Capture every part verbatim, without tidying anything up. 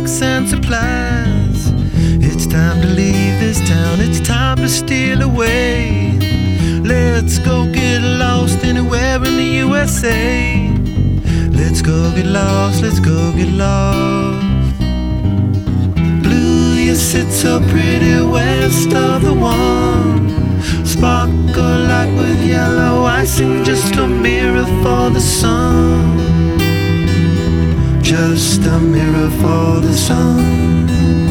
snacks and supplies. It's time to leave this town, it's time to steal away. Let's go get lost anywhere in the U S A. Let's go get lost, let's go get lost. Blue, you sit so pretty west of the one. Sparkle like with yellow icing, just a mirror for the sun. Just a mirror for the sun.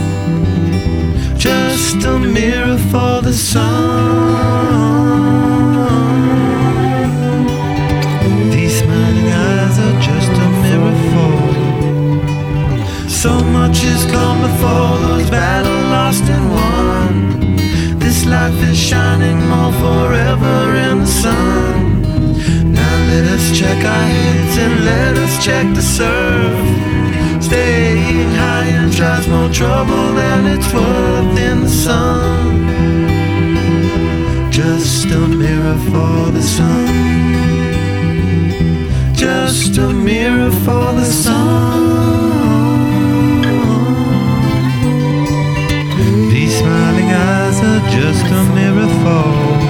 Just a mirror for the sun. These smiling eyes are just a mirror for. So much has come before, those battles lost and won. This life is shining more forever in the sun. Now let us check our heads and let us check the surf. Staying high and tries more trouble than it's worth in the sun. Just a mirror for the sun. Just a mirror for the sun. These smiling eyes are just a mirror for.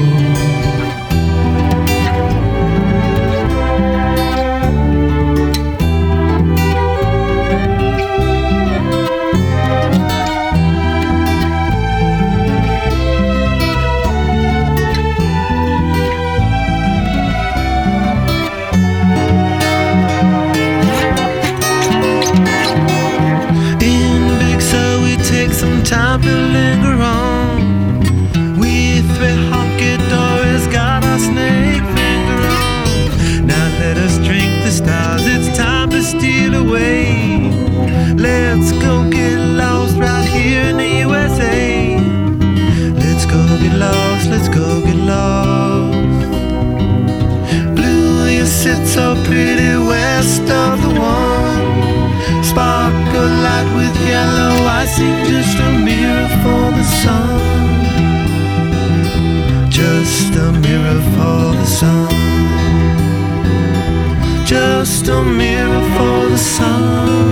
Time to linger on. We three honky dories got our snake finger on. Now let us drink the stars, it's time to steal away. Let's go get lost right here in the U S A. Let's go get lost, let's go get lost. Blue, you sit so pretty west of the one. Sparkle light with yellow icing, just a mirror for the sun. Just a mirror for the sun. Just a mirror for the sun.